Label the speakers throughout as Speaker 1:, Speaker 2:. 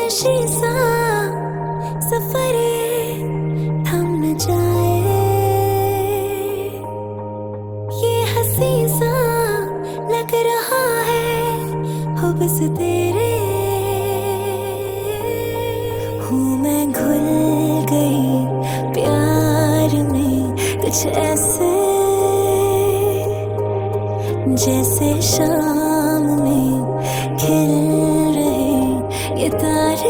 Speaker 1: खामोशी सा सफर ये थम न जाए, ये हंसी सा लग रहा है हो बस तेरे। हूँ मैं घुल गई प्यार में कुछ ऐसे, जैसे शाम में खिल रहे ये तारे।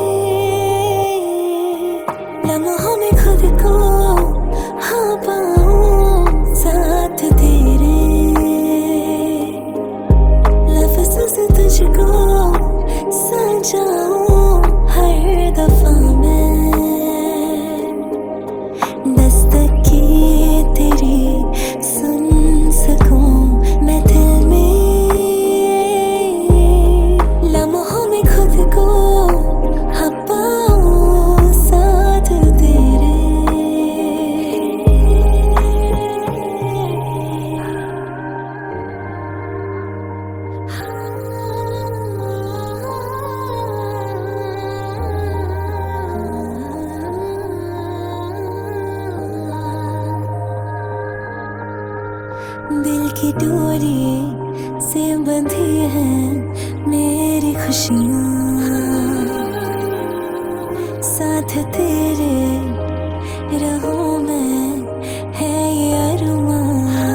Speaker 1: लम्हों में खुद को हाँ पाऊं साथ तेरे, लफ्ज़ों से तुझको सजाऊं हर दफा मैं। दस्तक की तेरी सुन सकूं मैं दिल में, लम्हों में खुद को हाँ पाऊं साथ तेरे। दिल की डोरी से बंधी है मेरी खुशियाँ, साथ तेरे रहूं मैं है ये अरमां।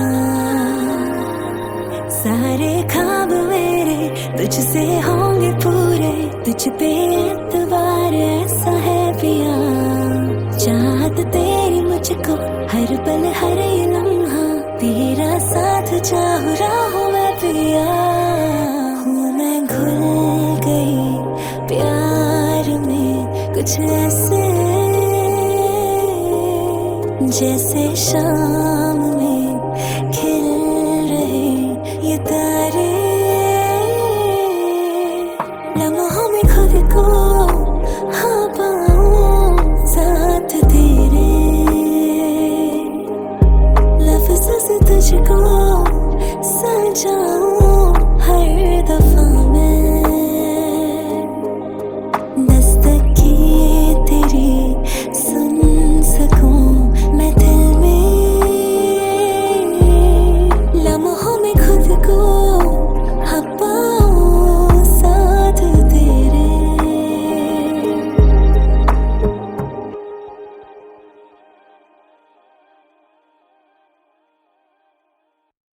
Speaker 1: सारे ख्वाब मेरे तुझसे होंगे पूरे, तुझ पे एतबार ऐसा है पिया। चाहत तेरी मुझको हर पल हर ये लम्हा, तेरा साथ चाह रहा हूँ मैं पिया। हूँ मैं घुल गई प्यार में कुछ ऐसे, जैसे शाम में खिल रहे ये तारे। लम्हों